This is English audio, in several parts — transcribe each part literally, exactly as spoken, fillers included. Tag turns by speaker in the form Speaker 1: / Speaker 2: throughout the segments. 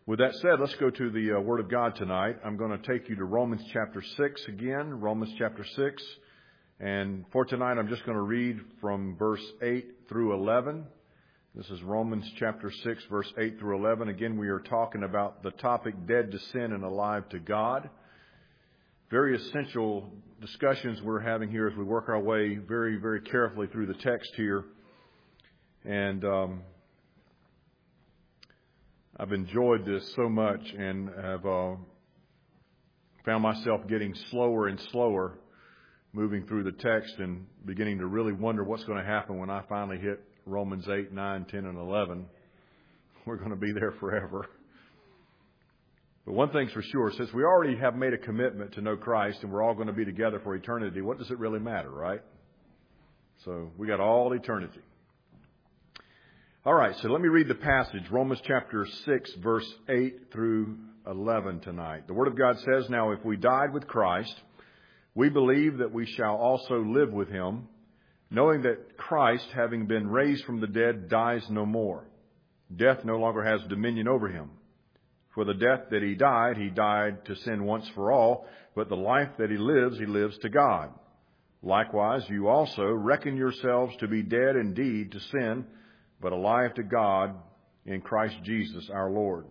Speaker 1: With that said, let's go to the uh, Word of God tonight. I'm going to take you to Romans chapter six again, Romans chapter six. And for tonight, I'm just going to read from verse eight through eleven. This is Romans chapter six, verse eight through eleven. Again, we are talking about the topic, dead to sin and alive to God. Very essential discussions we're having here as we work our way very, very carefully through the text here. And um, I've enjoyed this so much and have uh, found myself getting slower and slower moving through the text and beginning to really wonder what's going to happen when I finally hit Romans eight, nine, ten, and eleven. We're going to be there forever. But one thing's for sure, since we already have made a commitment to know Christ and we're all going to be together for eternity, what does it really matter, right? So we got all eternity. All right, so let me read the passage, Romans chapter six, verse eight through eleven tonight. The Word of God says, "Now if we died with Christ, we believe that we shall also live with Him, knowing that Christ, having been raised from the dead, dies no more. Death no longer has dominion over Him. For the death that He died, He died to sin once for all, but the life that He lives, He lives to God. Likewise, you also reckon yourselves to be dead indeed to sin, but alive to God in Christ Jesus our Lord."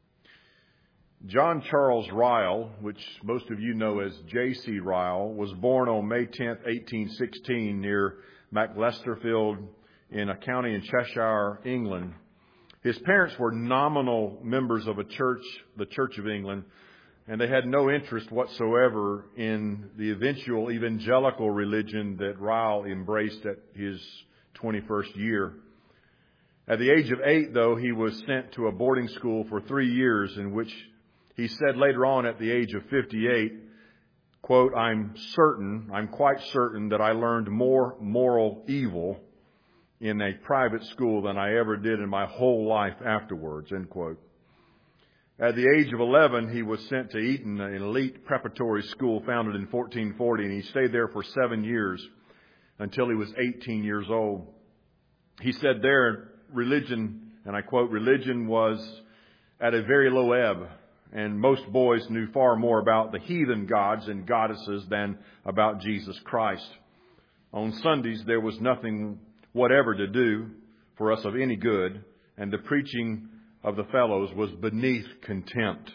Speaker 1: John Charles Ryle, which most of you know as J C Ryle, was born on May tenth, eighteen sixteen near Macclesterfield in a county in Cheshire, England. His parents were nominal members of a church, the Church of England, and they had no interest whatsoever in the eventual evangelical religion that Ryle embraced at his twenty-first year. At the age of eight, though, he was sent to a boarding school for three years in which he said later on at the age of fifty-eight, quote, I'm certain, I'm quite certain that I learned more moral evil in a private school than I ever did in my whole life afterwards, end quote. At the age of eleven, he was sent to Eton, an elite preparatory school founded in fourteen forty, and he stayed there for seven years until he was eighteen years old. He said there, religion, and I quote, religion was at a very low ebb, and most boys knew far more about the heathen gods and goddesses than about Jesus Christ. On Sundays, there was nothing whatever to do for us of any good, and the preaching of the fellows was beneath contempt.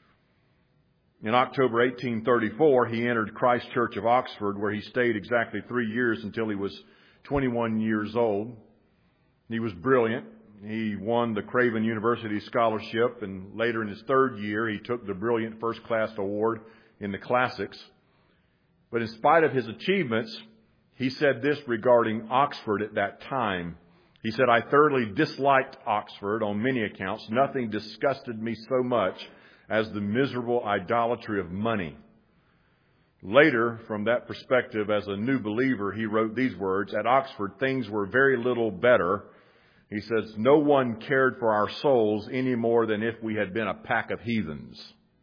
Speaker 1: In October eighteen thirty-four, he entered Christ Church of Oxford, where he stayed exactly three years until he was twenty-one years old. He was brilliant. He won the Craven University Scholarship, and later in his third year, he took the Brilliant First Class Award in the Classics. But in spite of his achievements, he said this regarding Oxford at that time. He said, I thoroughly disliked Oxford on many accounts. Nothing disgusted me so much as the miserable idolatry of money. Later, from that perspective, as a new believer, he wrote these words, at Oxford, things were very little better. He says, no one cared for our souls any more than if we had been a pack of heathens.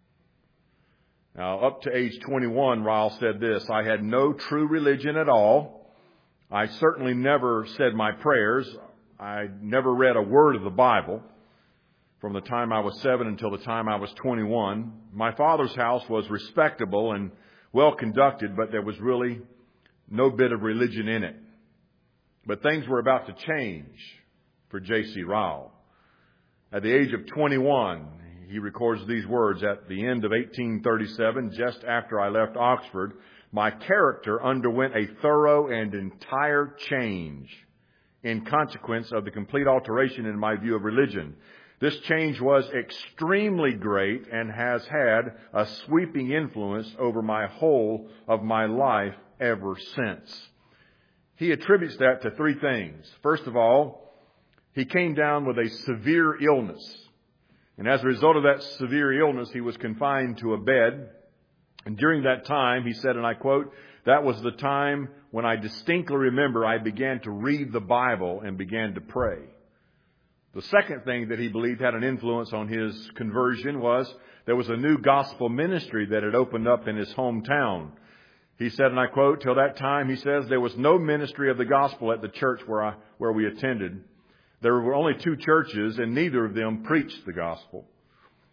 Speaker 1: Now, up to age twenty-one, Ryle said this, I had no true religion at all. I certainly never said my prayers. I never read a word of the Bible from the time I was seven until the time I was twenty-one. My father's house was respectable and well conducted, but there was really no bit of religion in it. But things were about to change for J C Ryle. At the age of twenty-one, he records these words, at the end of eighteen thirty-seven, just after I left Oxford, my character underwent a thorough and entire change in consequence of the complete alteration in my view of religion. This change was extremely great and has had a sweeping influence over my whole of my life ever since. He attributes that to three things. First of all, he came down with a severe illness. And as a result of that severe illness, he was confined to a bed. And during that time, he said, and I quote, that was the time when I distinctly remember I began to read the Bible and began to pray. The second thing that he believed had an influence on his conversion was there was a new gospel ministry that had opened up in his hometown. He said, and I quote, till that time, he says, there was no ministry of the gospel at the church where I, where we attended. There were only two churches, and neither of them preached the gospel.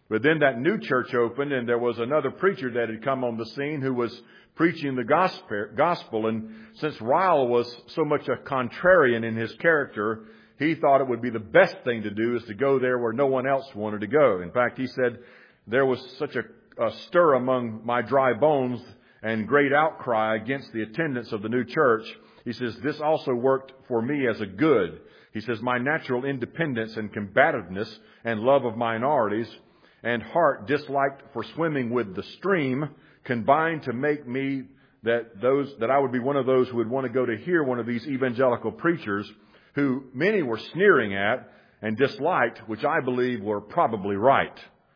Speaker 1: But then that new church opened, and there was another preacher that had come on the scene who was preaching the gospel. And since Ryle was so much a contrarian in his character, he thought it would be the best thing to do is to go there where no one else wanted to go. In fact, he said, there was such a, a stir among my dry bones and great outcry against the attendance of the new church. He says, this also worked for me as a good. He says, my natural independence and combativeness and love of minorities and heart disliked for swimming with the stream combined to make me that those that I would be one of those who would want to go to hear one of these evangelical preachers who many were sneering at and disliked, which I believe were probably right.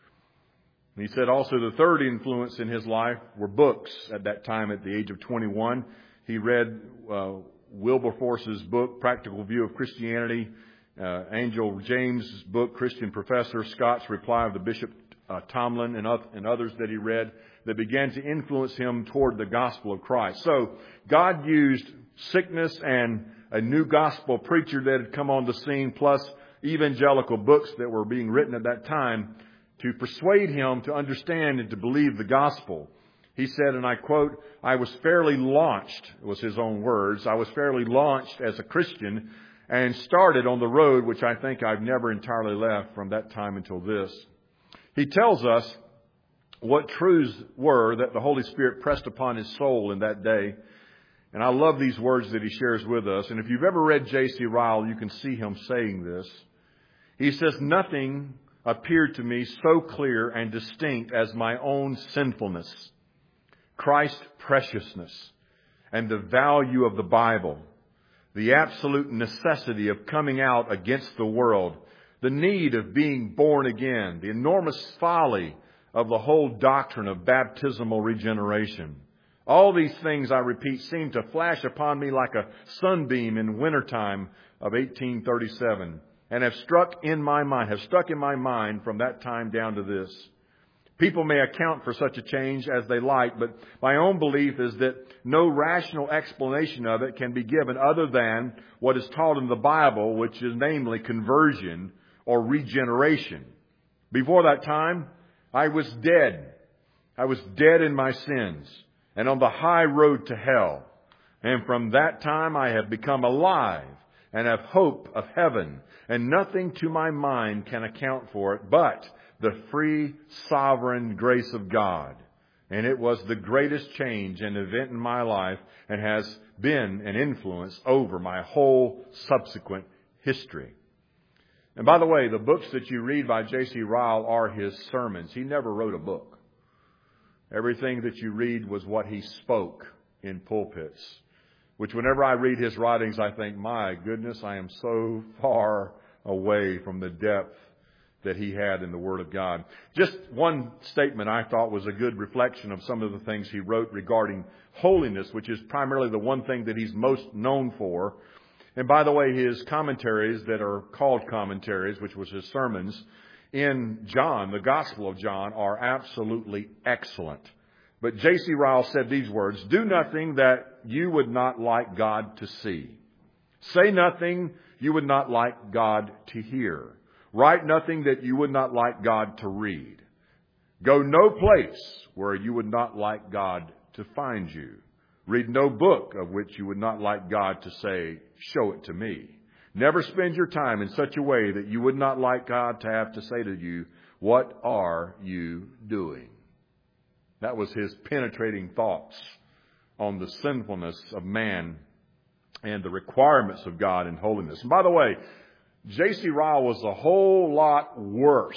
Speaker 1: And he said also the third influence in his life were books. At that time, at the age of twenty-one, he read uh, Wilberforce's book, Practical View of Christianity, uh, Angel James' book, Christian Professor, Scott's Reply of the Bishop uh, Tomlin, and, other, and others that he read that began to influence him toward the gospel of Christ. So God used sickness and a new gospel preacher that had come on the scene, plus evangelical books that were being written at that time, to persuade him to understand and to believe the gospel. He said, and I quote, I was fairly launched, it was his own words, I was fairly launched as a Christian and started on the road, which I think I've never entirely left from that time until this. He tells us what truths were that the Holy Spirit pressed upon his soul in that day. And I love these words that he shares with us. And if you've ever read J C Ryle, you can see him saying this. He says, nothing appeared to me so clear and distinct as my own sinfulness, Christ's preciousness, and the value of the Bible, the absolute necessity of coming out against the world, the need of being born again, the enormous folly of the whole doctrine of baptismal regeneration. All these things, I repeat, seem to flash upon me like a sunbeam in wintertime of eighteen thirty-seven, and have struck in my mind, have stuck in my mind from that time down to this. People may account for such a change as they like, but my own belief is that no rational explanation of it can be given other than what is taught in the Bible, which is namely conversion or regeneration. Before that time, I was dead. I was dead in my sins and on the high road to hell. And from that time I have become alive and have hope of heaven, and nothing to my mind can account for it but the free, sovereign grace of God. And it was the greatest change and event in my life and has been an influence over my whole subsequent history. And by the way, the books that you read by J C Ryle are his sermons. He never wrote a book. Everything that you read was what he spoke in pulpits, which whenever I read his writings, I think, my goodness, I am so far away from the depth that he had in the Word of God. Just one statement I thought was a good reflection of some of the things he wrote regarding holiness, which is primarily the one thing that he's most known for. And by the way, his commentaries that are called commentaries, which was his sermons, in John, the Gospel of John, are absolutely excellent. But J C Ryle said these words, do nothing that you would not like God to see. Say nothing you would not like God to hear. Write nothing that you would not like God to read. Go no place where you would not like God to find you. Read no book of which you would not like God to say, show it to me. Never spend your time in such a way that you would not like God to have to say to you, what are you doing? That was his penetrating thoughts on the sinfulness of man and the requirements of God in holiness. And by the way, J C Ryle was a whole lot worse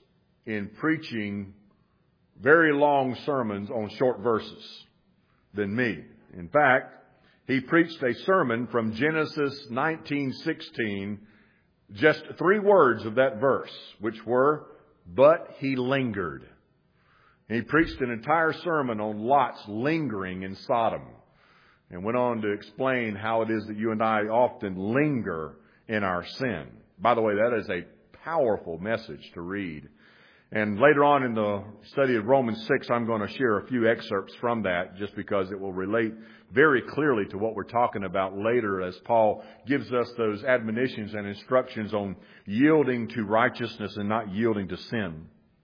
Speaker 1: in preaching very long sermons on short verses than me. In fact, he preached a sermon from Genesis nineteen sixteen, just three words of that verse, which were, but he lingered. And he preached an entire sermon on Lot's lingering in Sodom and went on to explain how it is that you and I often linger in our sin. By the way, that is a powerful message to read. And later on in the study of Romans six, I'm going to share a few excerpts from that just because it will relate very clearly to what we're talking about later as Paul gives us those admonitions and instructions on yielding to righteousness and not yielding to sin.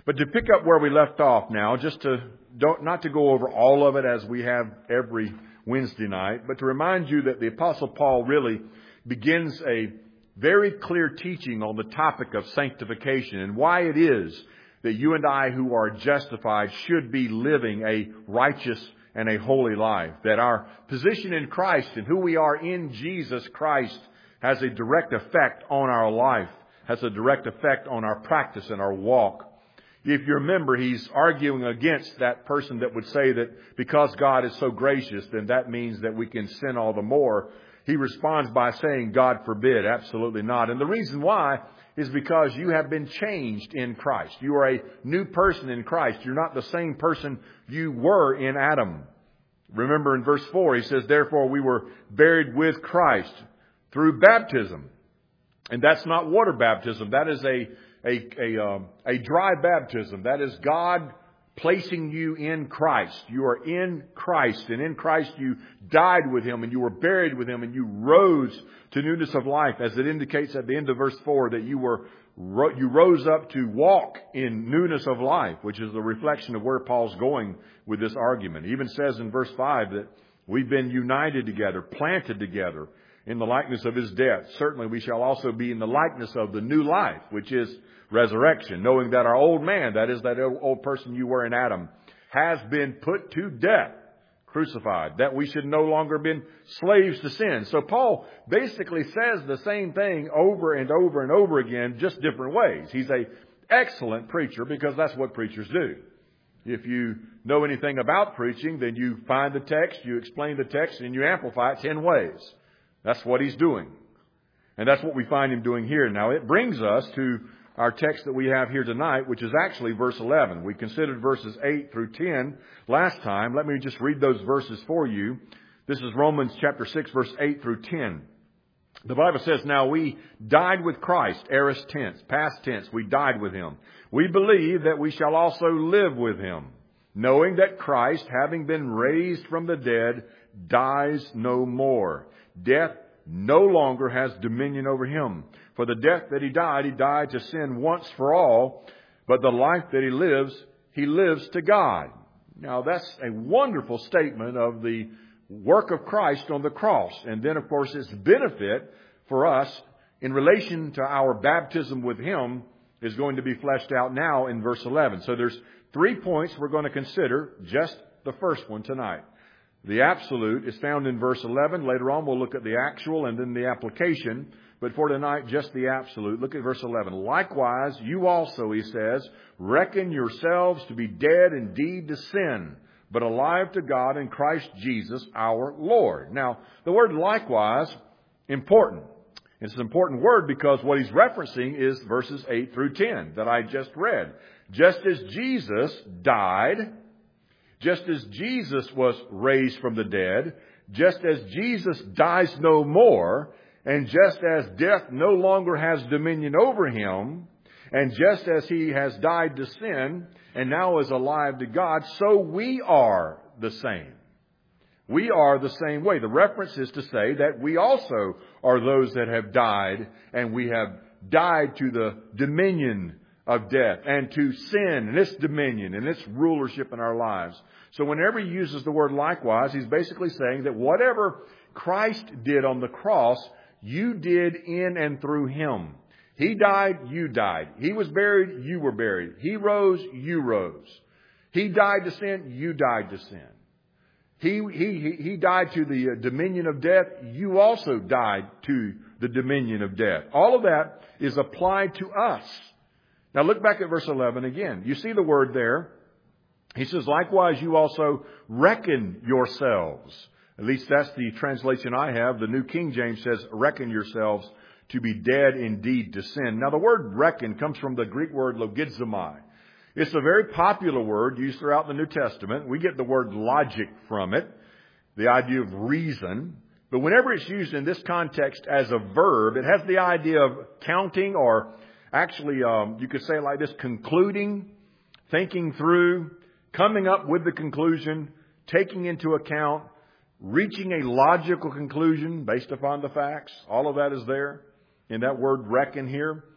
Speaker 1: But to pick up where we left off now, just to don't, not to go over all of it as we have every Wednesday night, but to remind you that the Apostle Paul really begins a very clear teaching on the topic of sanctification and why it is that you and I who are justified should be living a righteous and a holy life. That our position in Christ and who we are in Jesus Christ has a direct effect on our life, has a direct effect on our practice and our walk. If you remember, he's arguing against that person that would say that because God is so gracious, then that means that we can sin all the more. He responds by saying, God forbid, absolutely not. And the reason why is because you have been changed in Christ. You are a new person in Christ. You're not the same person you were in Adam. Remember in verse four, he says, therefore we were buried with Christ through baptism. And that's not water baptism. That is a a a, um, a dry baptism. That is God placing you in Christ. You are in Christ, and in Christ you died with Him, and you were buried with Him, and you rose to newness of life, as it indicates at the end of verse four that you were you rose up to walk in newness of life, which is the reflection of where Paul's going with this argument. He even says in verse five that we've been united together, planted together in the likeness of His death. Certainly we shall also be in the likeness of the new life, which is resurrection, knowing that our old man, that is that old person you were in Adam, has been put to death, crucified, that we should no longer be slaves to sin. So Paul basically says the same thing over and over and over again, just different ways. He's a excellent preacher because that's what preachers do. If you know anything about preaching, then you find the text, you explain the text, and you amplify it ten ways. That's what he's doing. And that's what we find him doing here. Now, it brings us to our text that we have here tonight, which is actually verse eleven. We considered verses eight through ten last time. Let me just read those verses for you. This is Romans chapter six, verse eight through ten. The Bible says, now we died with Christ, aorist tense, past tense, we died with Him. We believe that we shall also live with Him, knowing that Christ, having been raised from the dead, dies no more. Death no longer has dominion over Him. For the death that He died, He died to sin once for all. But the life that He lives, He lives to God. Now that's a wonderful statement of the work of Christ on the cross. And then, of course, its benefit for us in relation to our baptism with Him is going to be fleshed out now in verse eleven. So there's three points we're going to consider, just the first one tonight. The absolute is found in verse eleven. Later on, we'll look at the actual and then the application. But for tonight, just the absolute. Look at verse eleven. Likewise, you also, he says, reckon yourselves to be dead indeed to sin, but alive to God in Christ Jesus our Lord. Now, the word likewise, important. It's an important word because what he's referencing is verses eight through ten that I just read. Just as Jesus died, just as Jesus was raised from the dead, just as Jesus dies no more, and just as death no longer has dominion over Him, and just as He has died to sin and now is alive to God, so we are the same. We are the same way. The reference is to say that we also are those that have died, and we have died to the dominion of death and to sin and its dominion and its rulership in our lives. So whenever he uses the word likewise, he's basically saying that whatever Christ did on the cross, you did in and through Him. He died, you died. He was buried, you were buried. He rose, you rose. He died to sin, you died to sin. He, he, he died to the dominion of death. You also died to the dominion of death. All of that is applied to us. Now look back at verse eleven again. You see the word there. He says, likewise, you also reckon yourselves. At least that's the translation I have. The New King James says, reckon yourselves to be dead indeed to sin. Now the word reckon comes from the Greek word logizomai. It's a very popular word used throughout the New Testament. We get the word logic from it, the idea of reason. But whenever it's used in this context as a verb, it has the idea of counting, or actually, um, you could say it like this, concluding, thinking through, coming up with the conclusion, taking into account, reaching a logical conclusion based upon the facts. All of that is there in that word reckon here.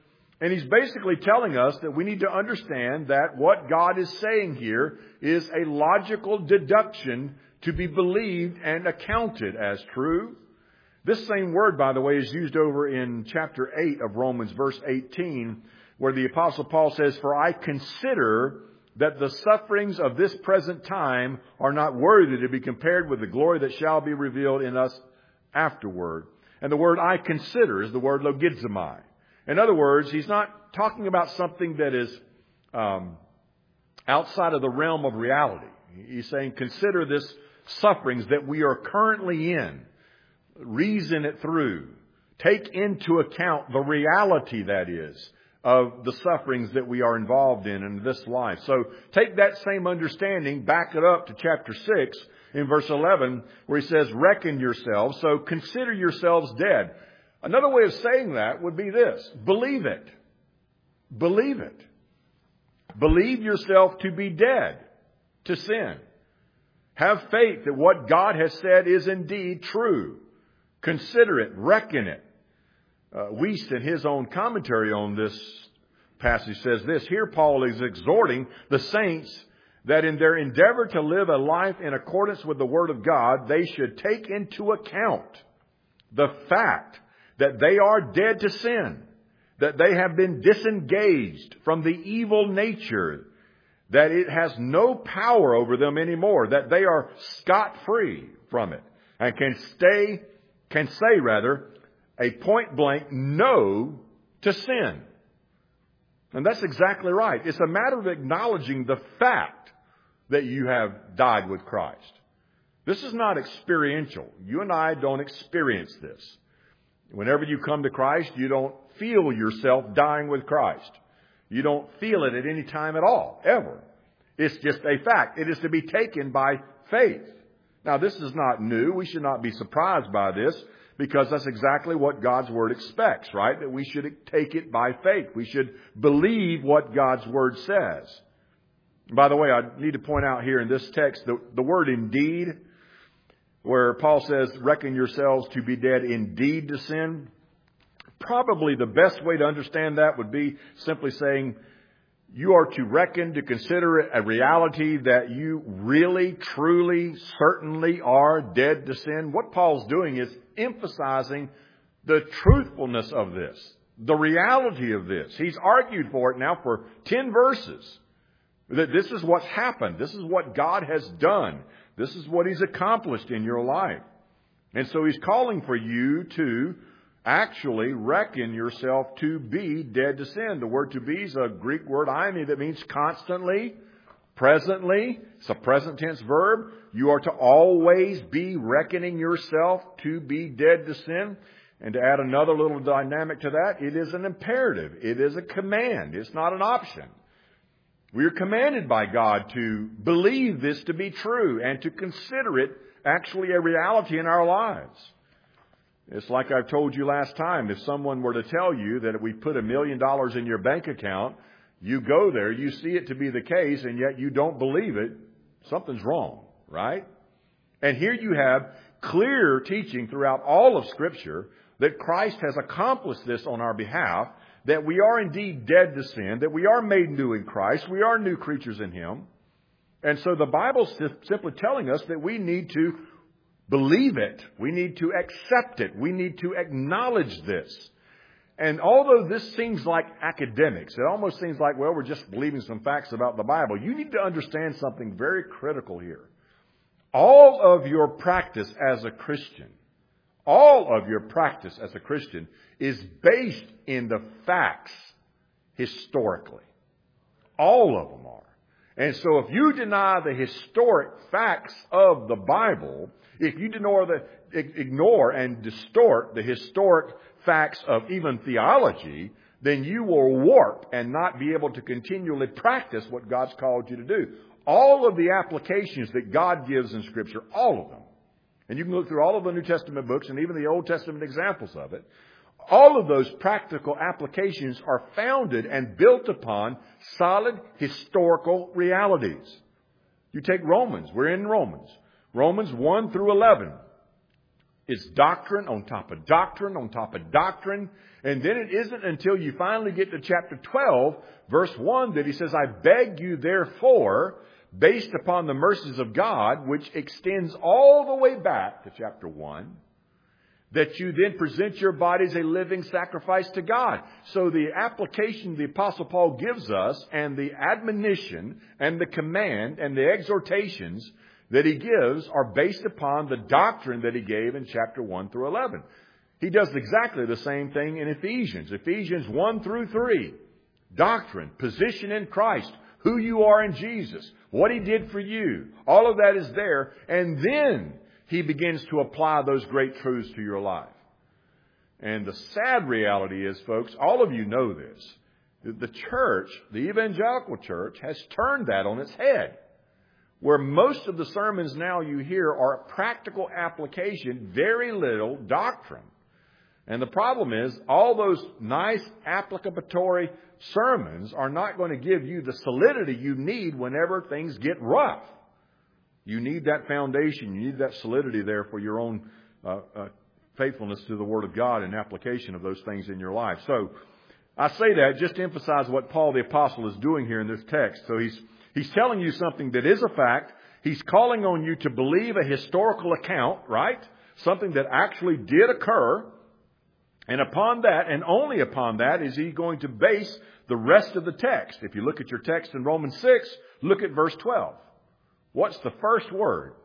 Speaker 1: And he's basically telling us that we need to understand that what God is saying here is a logical deduction to be believed and accounted as true. This same word, by the way, is used over in chapter eight of Romans, verse eighteen, where the Apostle Paul says, "For I consider that the sufferings of this present time are not worthy to be compared with the glory that shall be revealed in us afterward." And the word "I consider" is the word logizomai. In other words, he's not talking about something that is um, outside of the realm of reality. He's saying, consider this sufferings that we are currently in. Reason it through. Take into account the reality, that is, of the sufferings that we are involved in in this life. So take that same understanding, back it up to chapter six in verse eleven, where he says, "Reckon yourselves, so consider yourselves dead." Another way of saying that would be this: believe it. Believe it. Believe yourself to be dead to sin. Have faith that what God has said is indeed true. Consider it. Reckon it. Uh, Wiest, in his own commentary on this passage, says this: here Paul is exhorting the saints that in their endeavor to live a life in accordance with the Word of God, they should take into account the fact that they are dead to sin, that they have been disengaged from the evil nature, that it has no power over them anymore, that they are scot-free from it, and can stay, can say rather, a point-blank no to sin. And that's exactly right. It's a matter of acknowledging the fact that you have died with Christ. This is not experiential. You and I don't experience this. Whenever you come to Christ, you don't feel yourself dying with Christ. You don't feel it at any time at all, ever. It's just a fact. It is to be taken by faith. Now, this is not new. We should not be surprised by this, because that's exactly what God's Word expects, right? That we should take it by faith. We should believe what God's Word says. By the way, I need to point out here in this text, the, the word "indeed," where Paul says, "Reckon yourselves to be dead indeed to sin." Probably the best way to understand that would be simply saying, you are to reckon, to consider it a reality that you really, truly, certainly are dead to sin. What Paul's doing is emphasizing the truthfulness of this, the reality of this. He's argued for it now for ten verses. That this is what's happened. This is what God has done. This is what He's accomplished in your life. And so He's calling for you to actually reckon yourself to be dead to sin. The word "to be" is a Greek word, "eimi," that means constantly, presently. It's a present tense verb. You are to always be reckoning yourself to be dead to sin. And to add another little dynamic to that, it is an imperative. It is a command. It's not an option. We are commanded by God to believe this to be true and to consider it actually a reality in our lives. It's like I've told you last time. If someone were to tell you that if we put a million dollars in your bank account, you go there, you see it to be the case, and yet you don't believe it, something's wrong, right? And here you have clear teaching throughout all of Scripture that Christ has accomplished this on our behalf, that we are indeed dead to sin, that we are made new in Christ, we are new creatures in Him. And so the Bible's simply telling us that we need to believe it. We need to accept it. We need to acknowledge this. And although this seems like academics, it almost seems like, well, we're just believing some facts about the Bible. You need to understand something very critical here. All of your practice as a Christian, all of your practice as a Christian is based in the facts historically. All of them are. And so if you deny the historic facts of the Bible, if you ignore, the, ignore and distort the historic facts of even theology, then you will warp and not be able to continually practice what God's called you to do. All of the applications that God gives in Scripture, all of them, and you can look through all of the New Testament books and even the Old Testament examples of it, all of those practical applications are founded and built upon solid historical realities. You take Romans. We're in Romans. Romans one through eleven. It's doctrine on top of doctrine on top of doctrine. And then it isn't until you finally get to chapter twelve, verse one, that he says, I beg you therefore, based upon the mercies of God, which extends all the way back to chapter one, that you then present your bodies a living sacrifice to God. So the application the Apostle Paul gives us, and the admonition and the command and the exhortations that he gives are based upon the doctrine that he gave in chapter one through eleven. He does exactly the same thing in Ephesians. Ephesians one through three. Doctrine, position in Christ, who you are in Jesus, what he did for you. All of that is there. And then he begins to apply those great truths to your life. And the sad reality is, folks, all of you know this. The church, the evangelical church, has turned that on its head. Where most of the sermons now you hear are practical application, very little doctrine. And the problem is, all those nice applicatory sermons are not going to give you the solidity you need whenever things get rough. You need that foundation. You need that solidity there for your own uh, uh, faithfulness to the Word of God and application of those things in your life. So I say that just to emphasize what Paul the Apostle is doing here in this text. So he's he's telling you something that is a fact. He's calling on you to believe a historical account, right? Something that actually did occur. And upon that, and only upon that, is he going to base the rest of the text. If you look at your text in Romans six, look at verse twelve. What's the first word?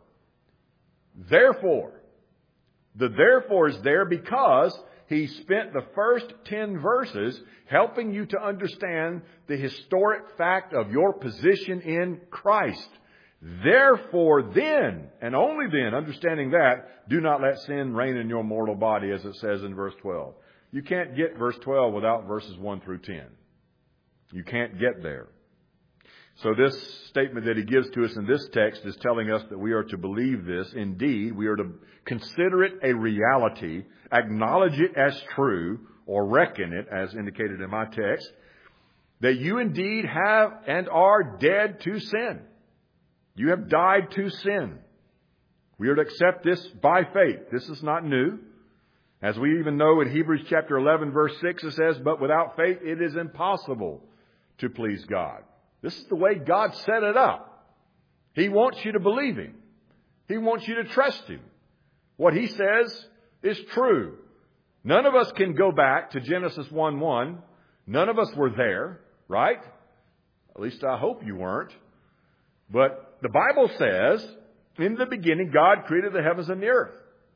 Speaker 1: Therefore. The therefore is there because he spent the first ten verses helping you to understand the historic fact of your position in Christ. Therefore then, and only then, understanding that, do not let sin reign in your mortal body, as it says in verse twelve. You can't get verse twelve without verses one through ten. You can't get there. So this statement that he gives to us in this text is telling us that we are to believe this. Indeed, we are to consider it a reality, acknowledge it as true, or reckon it, as indicated in my text, that you indeed have and are dead to sin. You have died to sin. We are to accept this by faith. This is not new. As we even know in Hebrews chapter eleven, verse six, it says, but without faith it is impossible to please God. This is the way God set it up. He wants you to believe Him. He wants you to trust Him. What He says is true. None of us can go back to Genesis one one. None of us were there, right? At least I hope you weren't. But the Bible says, in the beginning, God created the heavens and the earth.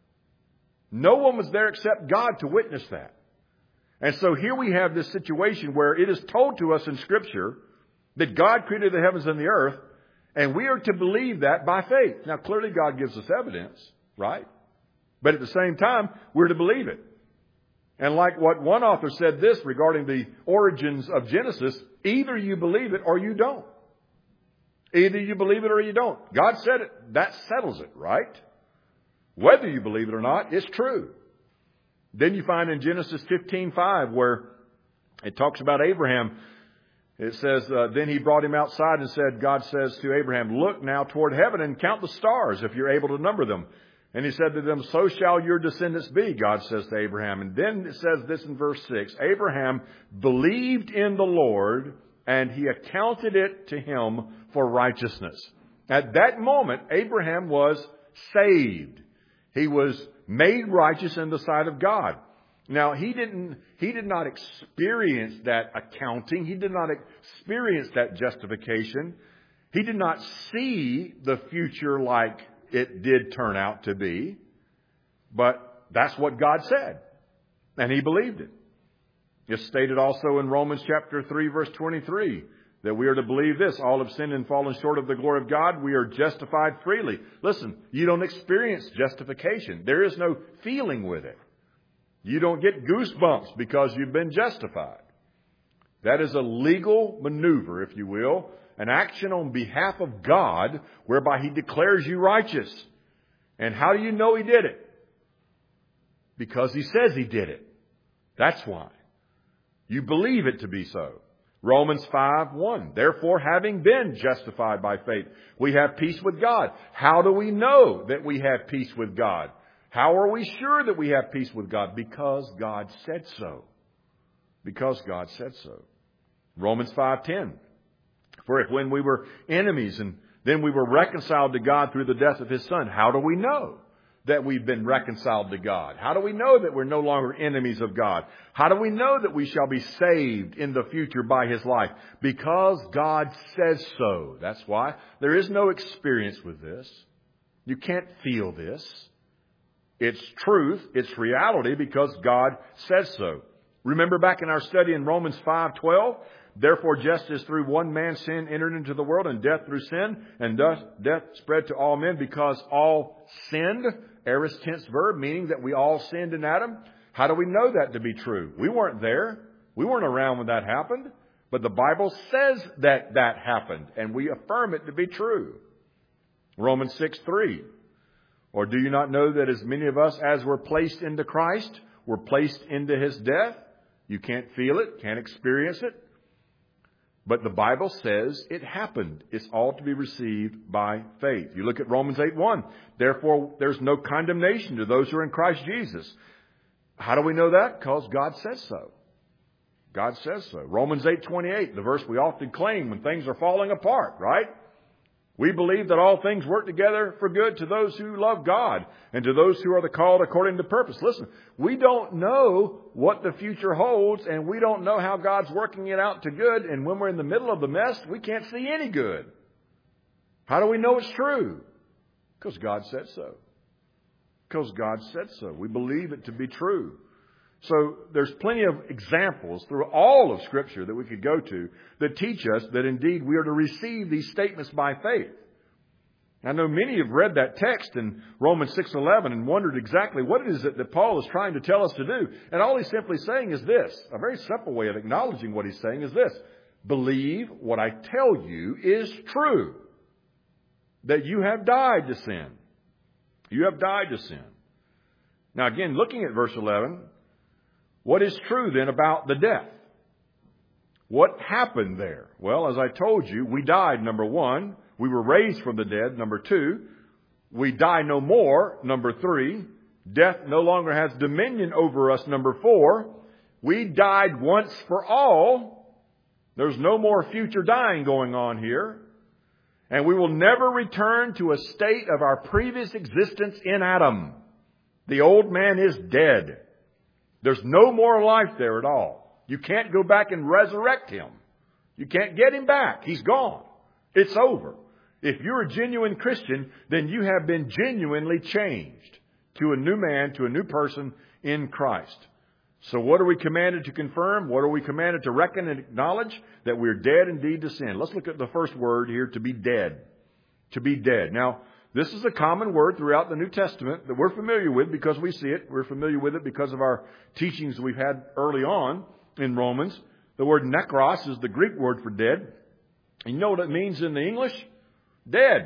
Speaker 1: No one was there except God to witness that. And so here we have this situation where it is told to us in Scripture that God created the heavens and the earth, and we are to believe that by faith. Now, clearly God gives us evidence, right? But at the same time, we're to believe it. And like what one author said this regarding the origins of Genesis, either you believe it or you don't. Either you believe it or you don't. God said it. That settles it, right? Whether you believe it or not, it's true. Then you find in Genesis fifteen five where it talks about Abraham. It says, uh, then he brought him outside and said, God says to Abraham, look now toward heaven and count the stars if you're able to number them. And he said to them, so shall your descendants be, God says to Abraham. And then it says this in verse six, Abraham believed in the Lord and he accounted it to him for righteousness. At that moment, Abraham was saved. He was made righteous in the sight of God. Now, he didn't, he did not experience that accounting. He did not experience that justification. He did not see the future like it did turn out to be. But that's what God said. And he believed it. It's stated also in Romans chapter three, verse twenty-three, that we are to believe this. All have sinned and fallen short of the glory of God. We are justified freely. Listen, you don't experience justification. There is no feeling with it. You don't get goosebumps because you've been justified. That is a legal maneuver, if you will, an action on behalf of God whereby He declares you righteous. And how do you know He did it? Because He says He did it. That's why. You believe it to be so. Romans five one. Therefore, having been justified by faith, we have peace with God. How do we know that we have peace with God? How are we sure that we have peace with God? Because God said so. Because God said so. Romans five ten. For if when we were enemies and then we were reconciled to God through the death of His Son, how do we know that we've been reconciled to God? How do we know that we're no longer enemies of God? How do we know that we shall be saved in the future by His life? Because God says so. That's why there is no experience with this. You can't feel this. It's truth. It's reality because God says so. Remember back in our study in Romans five twelve, therefore just as through one man sin entered into the world, and death through sin, and thus death spread to all men because all sinned, aorist tense verb, meaning that we all sinned in Adam. How do we know that to be true? We weren't there. We weren't around when that happened. But the Bible says that that happened, and we affirm it to be true. Romans six three. Or do you not know that as many of us as were placed into Christ were placed into His death? You can't feel it, can't experience it. But the Bible says it happened. It's all to be received by faith. You look at Romans eight one. Therefore, there's no condemnation to those who are in Christ Jesus. How do we know that? Because God says so. God says so. Romans eight twenty-eight, the verse we often claim when things are falling apart, right? We believe that all things work together for good to those who love God and to those who are the called according to purpose. Listen, we don't know what the future holds, and we don't know how God's working it out to good. And when we're in the middle of the mess, we can't see any good. How do we know it's true? Because God said so. Because God said so. We believe it to be true. So there's plenty of examples through all of Scripture that we could go to that teach us that indeed we are to receive these statements by faith. I know many have read that text in Romans six eleven and wondered exactly what it is that, that Paul is trying to tell us to do. And all he's simply saying is this. A very simple way of acknowledging what he's saying is this. Believe what I tell you is true. That you have died to sin. You have died to sin. Now again, looking at verse eleven, what is true then about the death? What happened there? Well, as I told you, we died, number one. We were raised from the dead, number two. We die no more, number three. Death no longer has dominion over us, number four. We died once for all. There's no more future dying going on here. And we will never return to a state of our previous existence in Adam. The old man is dead. There's no more life there at all. You can't go back and resurrect him. You can't get him back. He's gone. It's over. If you're a genuine Christian, then you have been genuinely changed to a new man, to a new person in Christ. So what are we commanded to confirm? What are we commanded to reckon and acknowledge? That we're dead indeed to sin. Let's look at the first word here, to be dead. To be dead. Now, this is a common word throughout the New Testament that we're familiar with because we see it. We're familiar with it because of our teachings we've had early on in Romans. The word nekros is the Greek word for dead. And you know what it means in the English? Dead.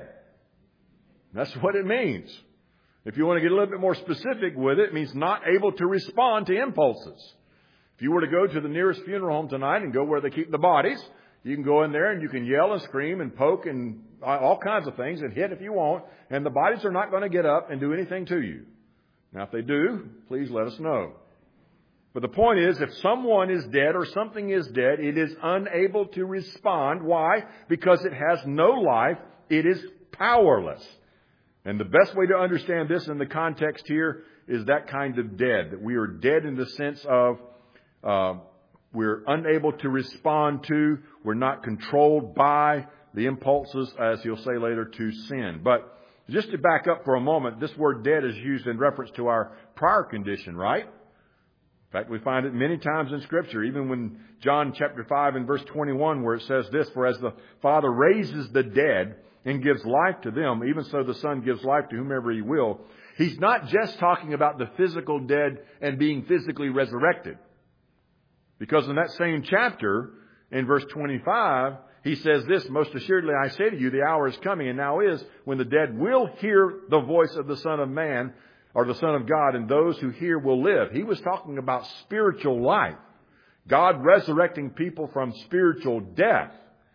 Speaker 1: That's what it means. If you want to get a little bit more specific with it, it means not able to respond to impulses. If you were to go to the nearest funeral home tonight and go where they keep the bodies, you can go in there and you can yell and scream and poke and all kinds of things and hit if you want. And the bodies are not going to get up and do anything to you. Now, if they do, please let us know. But the point is, if someone is dead or something is dead, it is unable to respond. Why? Because it has no life. It is powerless. And the best way to understand this in the context here is that kind of dead. That we are dead in the sense of uh, we're unable to respond to. We're not controlled by the impulses, as he'll say later, to sin. But just to back up for a moment, this word dead is used in reference to our prior condition, right? In fact, we find it many times in Scripture, even when John chapter five and verse twenty-one, where it says this, for as the Father raises the dead and gives life to them, even so the Son gives life to whomever He will. He's not just talking about the physical dead and being physically resurrected. Because in that same chapter, in verse twenty-five, He says this, most assuredly I say to you, the hour is coming and now is when the dead will hear the voice of the Son of Man or the Son of God, and those who hear will live. He was talking about spiritual life. God resurrecting people from spiritual death.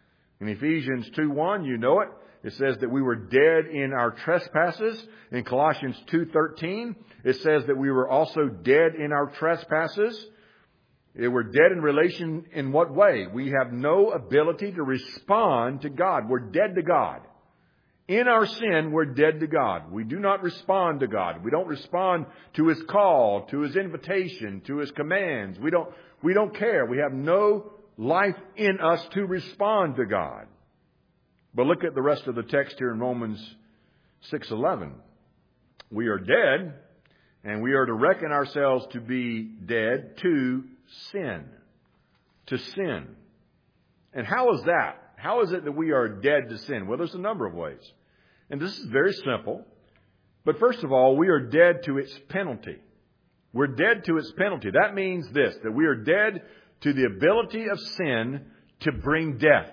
Speaker 1: In Ephesians two one, you know it. It says that we were dead in our trespasses. In Colossians two thirteen, it says that we were also dead in our trespasses. We're dead in relation in what way? We have no ability to respond to God. We're dead to God. In our sin, we're dead to God. We do not respond to God. We don't respond to His call, to His invitation, to His commands. We don't, we don't care. We have no life in us to respond to God. But look at the rest of the text here in Romans six eleven. We are dead, and we are to reckon ourselves to be dead to sin. To sin. And how is that? How is it that we are dead to sin? Well, there's a number of ways. And this is very simple. But first of all, we are dead to its penalty. We're dead to its penalty. That means this, that we are dead to the ability of sin to bring death.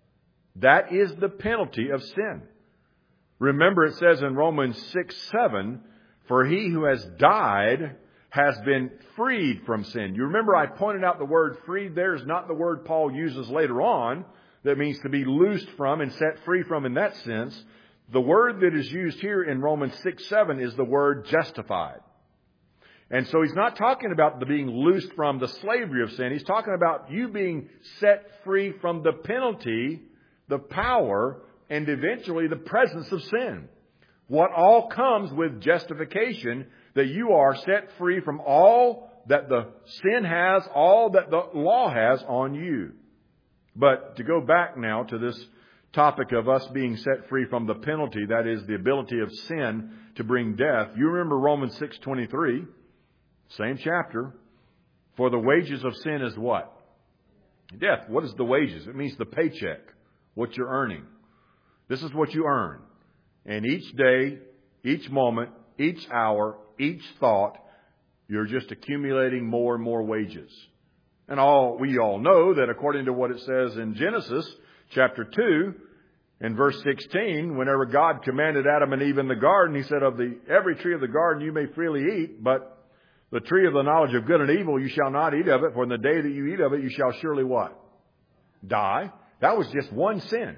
Speaker 1: That is the penalty of sin. Remember, it says in Romans six seven, for he who has died has been freed from sin. You remember I pointed out the word freed there is not the word Paul uses later on. That means to be loosed from and set free from in that sense. The word that is used here in Romans six seven is the word justified. And so he's not talking about the being loosed from the slavery of sin. He's talking about you being set free from the penalty, the power, and eventually the presence of sin. What all comes with justification, that you are set free from all that the sin has, all that the law has on you. But to go back now to this topic of us being set free from the penalty, that is the ability of sin to bring death. You remember Romans six twenty-three, same chapter. For the wages of sin is what? Death. What is the wages? It means the paycheck, what you're earning. This is what you earn. And each day, each moment, each hour, each thought, you're just accumulating more and more wages. And all we all know that according to what it says in Genesis chapter two and verse sixteen, whenever God commanded Adam and Eve in the garden, He said, of the every tree of the garden you may freely eat, but the tree of the knowledge of good and evil you shall not eat of it, for in the day that you eat of it you shall surely what? Die. That was just one sin.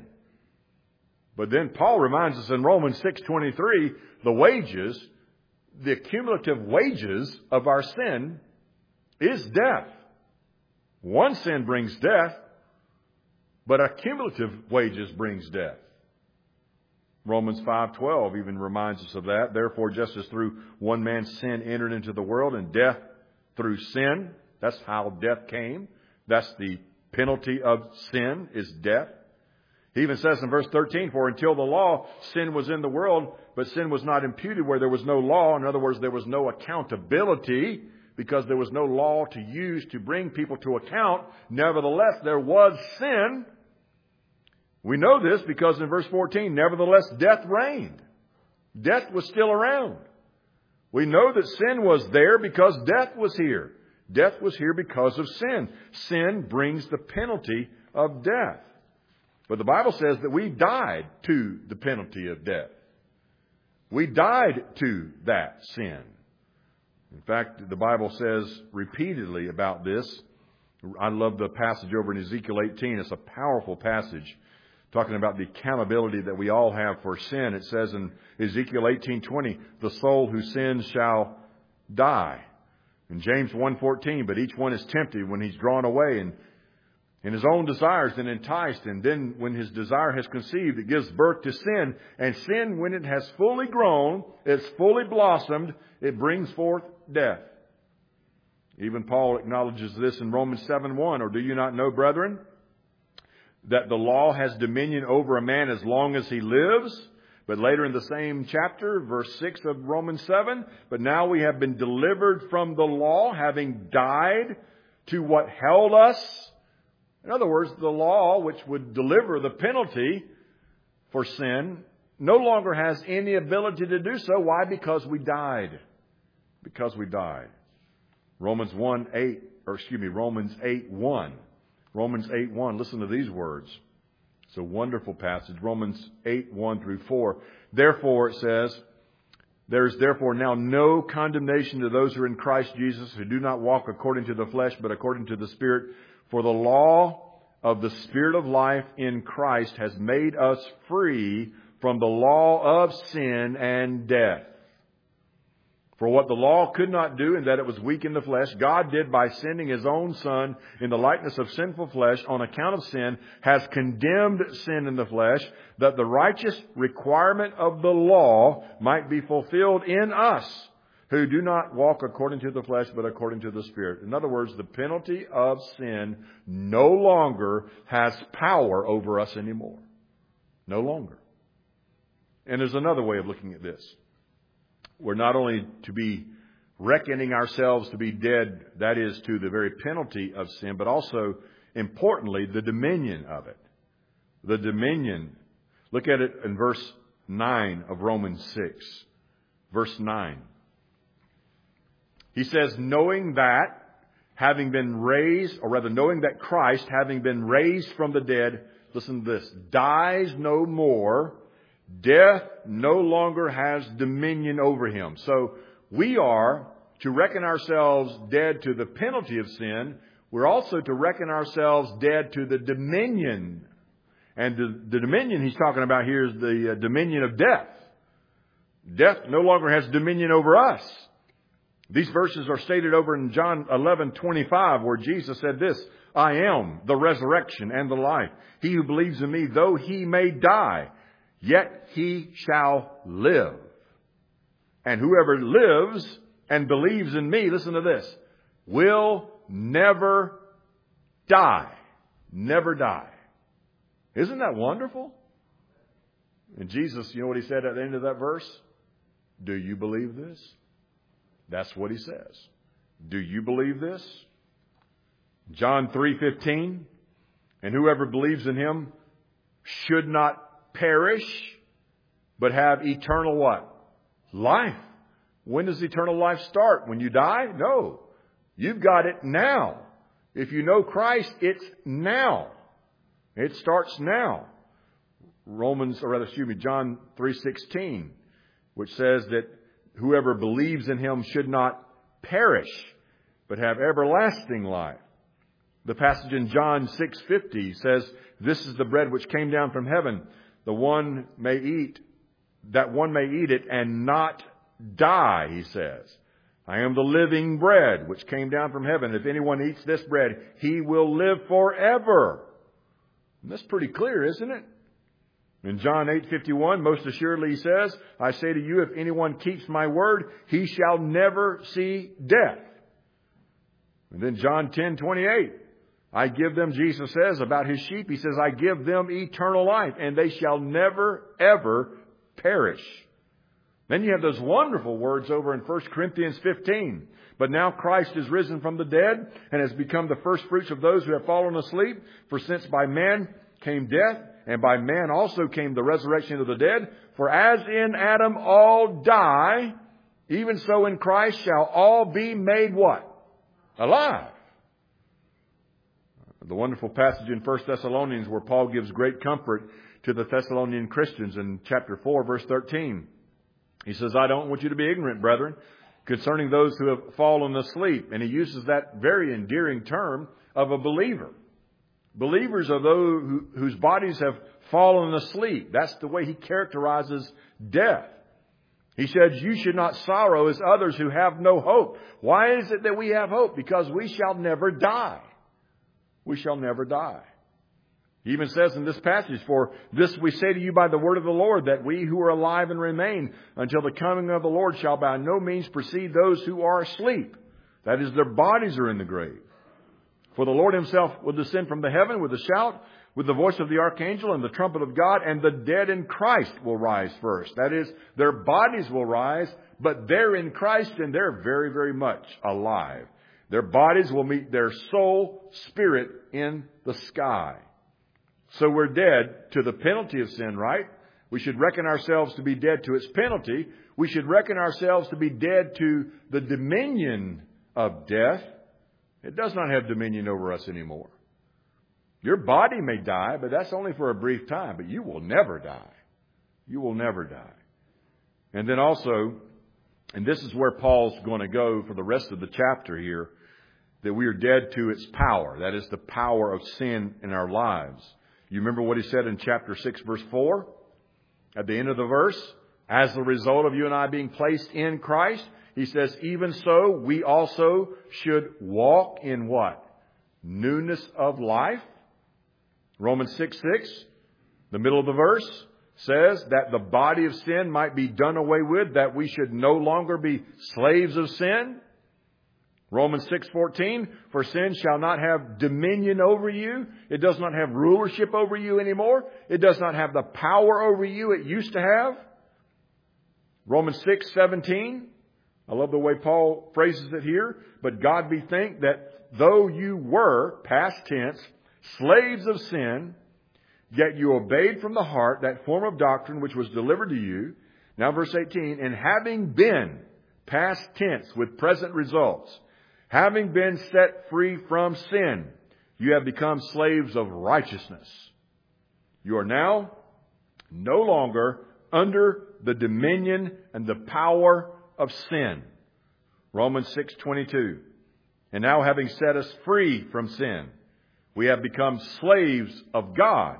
Speaker 1: But then Paul reminds us in Romans six twenty-three, the wages, the cumulative wages of our sin is death. One sin brings death, but a cumulative wages brings death. Romans five twelve even reminds us of that. Therefore, just as through one man's sin entered into the world, and death through sin, that's how death came. That's the penalty of sin, is death. He even says in verse thirteen, for until the law, sin was in the world, but sin was not imputed where there was no law. In other words, there was no accountability because there was no law to use to bring people to account. Nevertheless, there was sin. We know this because in verse fourteen, nevertheless, death reigned. Death was still around. We know that sin was there because death was here. Death was here because of sin. Sin brings the penalty of death. But the Bible says that we died to the penalty of death. We died to that sin. In fact, the Bible says repeatedly about this. I love the passage over in Ezekiel eighteen. It's a powerful passage talking about the accountability that we all have for sin. It says in Ezekiel eighteen twenty, the soul who sins shall die. In James one fourteen, but each one is tempted when he's drawn away and in his own desires and enticed. And then when his desire has conceived, it gives birth to sin. And sin, when it has fully grown, it's fully blossomed, it brings forth death. Even Paul acknowledges this in Romans seven one. Or do you not know, brethren, that the law has dominion over a man as long as he lives? But later in the same chapter, verse six of Romans seven, but now we have been delivered from the law, having died to what held us. In other words, the law, which would deliver the penalty for sin, no longer has any ability to do so. Why? Because we died. Because we died. Romans one eight, or excuse me, Romans eight one. Romans eight one. Listen to these words. It's a wonderful passage. Romans eight one through four. Therefore, it says, there is therefore now no condemnation to those who are in Christ Jesus, who do not walk according to the flesh, but according to the Spirit. For the law of the Spirit of life in Christ has made us free from the law of sin and death. For what the law could not do, in that it was weak in the flesh, God did by sending His own Son in the likeness of sinful flesh on account of sin, has condemned sin in the flesh, that the righteous requirement of the law might be fulfilled in us, who do not walk according to the flesh, but according to the Spirit. In other words, the penalty of sin no longer has power over us anymore. No longer. And there's another way of looking at this. We're not only to be reckoning ourselves to be dead, that is, to the very penalty of sin, but also, importantly, the dominion of it. The dominion. Look at it in verse nine of Romans six. Verse nine. He says, knowing that, having been raised, or rather knowing that Christ, having been raised from the dead, listen to this, dies no more, death no longer has dominion over him. So we are to reckon ourselves dead to the penalty of sin. We're also to reckon ourselves dead to the dominion. And the, the dominion he's talking about here is the uh, dominion of death. Death no longer has dominion over us. These verses are stated over in John eleven twenty-five, where Jesus said this, I am the resurrection and the life. He who believes in me, though he may die, yet he shall live. And whoever lives and believes in me, listen to this, will never die. Never die. Isn't that wonderful? And Jesus, you know what he said at the end of that verse? Do you believe this? That's what he says. Do you believe this? John three fifteen, and whoever believes in him should not perish, but have eternal what? Life. When does eternal life start? When you die? No. You've got it now. If you know Christ, it's now. It starts now. Romans, or rather, excuse me, John three sixteen, which says that whoever believes in him should not perish, but have everlasting life. The passage in John six fifty says, this is the bread which came down from heaven. The one may eat, that one may eat it and not die, he says. I am the living bread which came down from heaven. If anyone eats this bread, he will live forever. And that's pretty clear, isn't it? In John eight fifty-one, most assuredly he says, I say to you, if anyone keeps my word, he shall never see death. And then John ten twenty-eight, I give them, Jesus says about his sheep, he says, I give them eternal life, and they shall never, ever perish. Then you have those wonderful words over in First Corinthians fifteen. But now Christ is risen from the dead and has become the first fruits of those who have fallen asleep. For since by man came death, and by man also came the resurrection of the dead. For as in Adam all die, even so in Christ shall all be made what? Alive. The wonderful passage in First Thessalonians where Paul gives great comfort to the Thessalonian Christians in chapter four, verse thirteen. He says, I don't want you to be ignorant, brethren, concerning those who have fallen asleep. And he uses that very endearing term of a believer. Believers are those who, whose bodies have fallen asleep. That's the way he characterizes death. He says, you should not sorrow as others who have no hope. Why is it that we have hope? Because we shall never die. We shall never die. He even says in this passage, for this we say to you by the word of the Lord, that we who are alive and remain until the coming of the Lord shall by no means precede those who are asleep. That is, their bodies are in the grave. For the Lord himself will descend from the heaven with a shout, with the voice of the archangel and the trumpet of God, and the dead in Christ will rise first. That is, their bodies will rise, but they're in Christ and they're very, very much alive. Their bodies will meet their soul, spirit in the sky. So we're dead to the penalty of sin, right? We should reckon ourselves to be dead to its penalty. We should reckon ourselves to be dead to the dominion of death. It does not have dominion over us anymore. Your body may die, but that's only for a brief time. But you will never die. You will never die. And then also, and this is where Paul's going to go for the rest of the chapter here, that we are dead to its power. That is the power of sin in our lives. You remember what he said in chapter six, verse four? At the end of the verse, as the result of you and I being placed in Christ, he says, even so, we also should walk in what? Newness of life. Romans six six, the middle of the verse, says that the body of sin might be done away with, that we should no longer be slaves of sin. Romans six fourteen, for sin shall not have dominion over you. It does not have rulership over you anymore. It does not have the power over you it used to have. Romans six seventeen, I love the way Paul phrases it here. But God be thanked that though you were, past tense, slaves of sin, yet you obeyed from the heart that form of doctrine which was delivered to you. Now verse eighteen, and having been, past tense with present results, having been set free from sin, you have become slaves of righteousness. You are now no longer under the dominion and the power of sin. Romans six twenty-two. And now having set us free from sin, we have become slaves of God.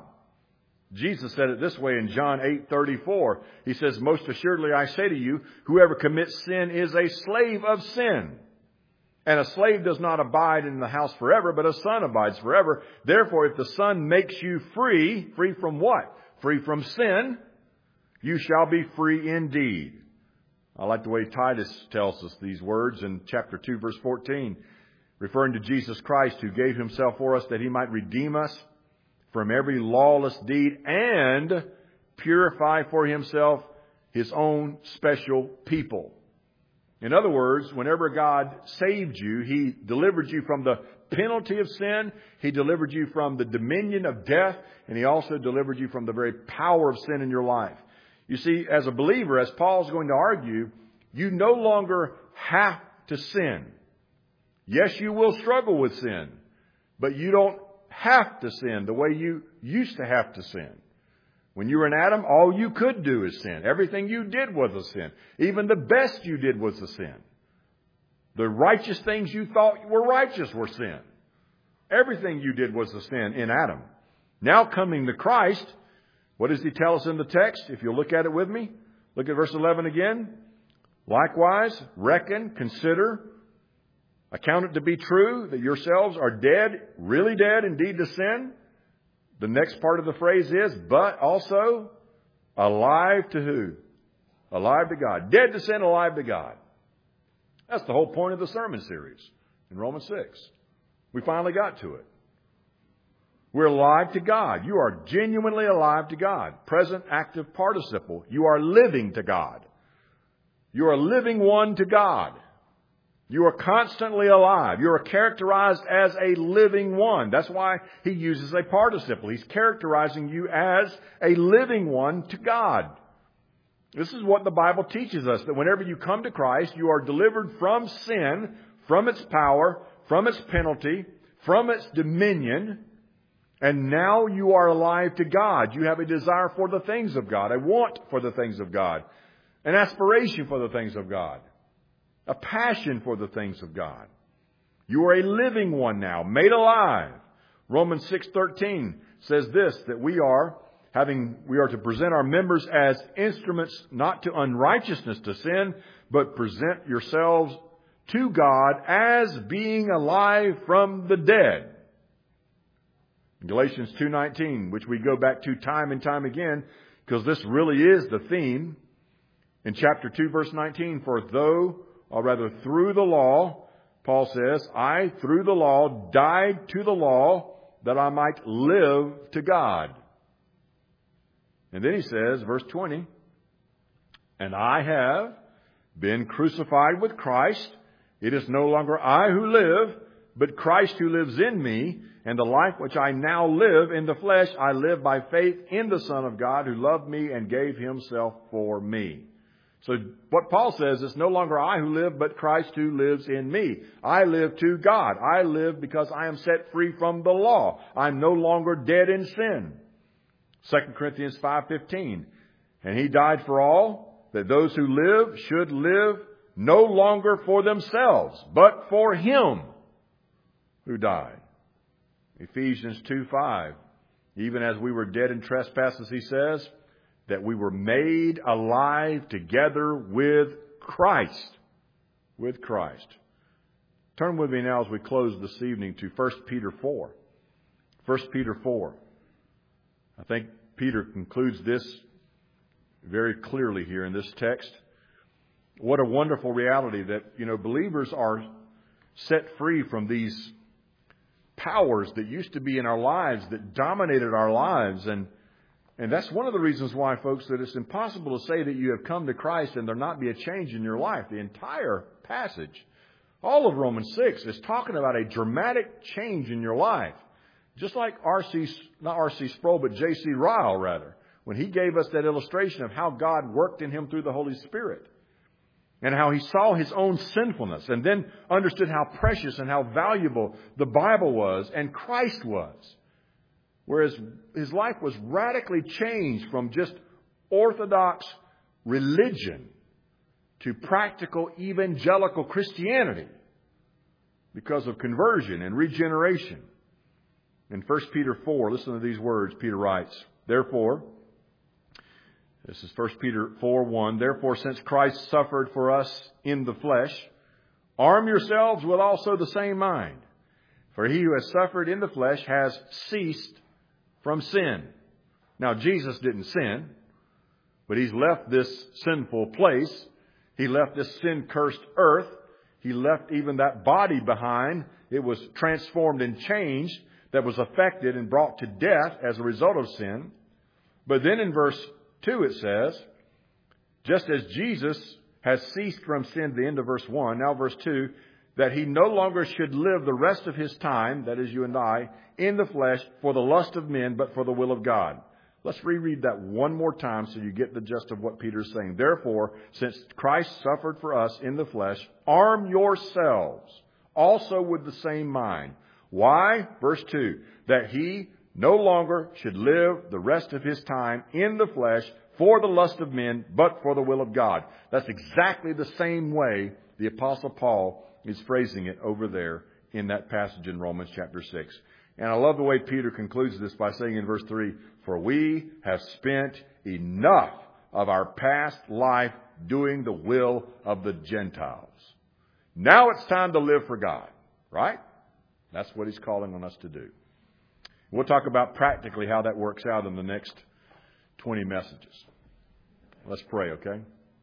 Speaker 1: Jesus said it this way in John eight thirty-four. He says, most assuredly I say to you, whoever commits sin is a slave of sin. And a slave does not abide in the house forever, but a son abides forever. Therefore, if the Son makes you free, free from what? Free from sin, you shall be free indeed. I like the way Titus tells us these words in chapter two, verse fourteen, referring to Jesus Christ, who gave himself for us that he might redeem us from every lawless deed and purify for himself his own special people. In other words, whenever God saved you, he delivered you from the penalty of sin. He delivered you from the dominion of death. And he also delivered you from the very power of sin in your life. You see, as a believer, as Paul's going to argue, you no longer have to sin. Yes, you will struggle with sin, but you don't have to sin the way you used to have to sin. When you were in Adam, all you could do is sin. Everything you did was a sin. Even the best you did was a sin. The righteous things you thought were righteous were sin. Everything you did was a sin in Adam. Now coming to Christ, what does he tell us in the text? If you'll look at it with me, look at verse eleven again. Likewise, reckon, consider, account it to be true that yourselves are dead, really dead indeed to sin. The next part of the phrase is, but also alive to who? Alive to God. Dead to sin, alive to God. That's the whole point of the sermon series in Romans six. We finally got to it. We're alive to God. You are genuinely alive to God. Present active participle. You are living to God. You are a living one to God. You are constantly alive. You are characterized as a living one. That's why he uses a participle. He's characterizing you as a living one to God. This is what the Bible teaches us, that whenever you come to Christ, you are delivered from sin, from its power, from its penalty, from its dominion, and now you are alive to God. You have a desire for the things of God, a want for the things of God, an aspiration for the things of God, a passion for the things of God. You are a living one now, made alive. Romans six thirteen says this, that we are having, we are to present our members as instruments not to unrighteousness to sin, but present yourselves to God as being alive from the dead. Galatians two nineteen, which we go back to time and time again, because this really is the theme. In chapter two, verse nineteen, for though, or rather through the law, Paul says, I, through the law, died to the law that I might live to God. And then he says, verse twenty, and I have been crucified with Christ. It is no longer I who live, but Christ who lives in me. And the life which I now live in the flesh, I live by faith in the Son of God who loved me and gave himself for me. So what Paul says is no longer I who live, but Christ who lives in me. I live to God. I live because I am set free from the law. I'm no longer dead in sin. Second Corinthians five fifteen. And he died for all, that those who live should live no longer for themselves, but for him who died. Ephesians two five. Even as we were dead in trespasses, he says, that we were made alive together with Christ. With Christ. Turn with me now as we close this evening to First Peter four. First Peter four. I think Peter concludes this very clearly here in this text. What a wonderful reality that, you know, believers are set free from these powers that used to be in our lives, that dominated our lives. And, and that's one of the reasons why, folks, that it's impossible to say that you have come to Christ and there not be a change in your life. The entire passage, all of Romans six, is talking about a dramatic change in your life. Just like R C, not R C Sproul, but J C Ryle, rather, when he gave us that illustration of how God worked in him through the Holy Spirit. And how he saw his own sinfulness and then understood how precious and how valuable the Bible was and Christ was. Whereas his life was radically changed from just orthodox religion to practical evangelical Christianity because of conversion and regeneration. In First Peter four, listen to these words. Peter writes, therefore, this is First Peter four one. Therefore, since Christ suffered for us in the flesh, arm yourselves with also the same mind. For he who has suffered in the flesh has ceased from sin. Now, Jesus didn't sin, but he's left this sinful place. He left this sin-cursed earth. He left even that body behind. It was transformed and changed, that was affected and brought to death as a result of sin. But then in verse two it says, just as Jesus has ceased from sin at the end of verse one, now verse two, that he no longer should live the rest of his time, that is you and I, in the flesh for the lust of men, but for the will of God. Let's reread that one more time so you get the gist of what Peter's saying. Therefore, since Christ suffered for us in the flesh, arm yourselves also with the same mind. Why? Verse two, that he no longer should live the rest of his time in the flesh for the lust of men, but for the will of God. That's exactly the same way the Apostle Paul is phrasing it over there in that passage in Romans chapter six. And I love the way Peter concludes this by saying in verse three, for we have spent enough of our past life doing the will of the Gentiles. Now it's time to live for God, right? That's what he's calling on us to do. We'll talk about practically how that works out in the next twenty messages. Let's pray, okay?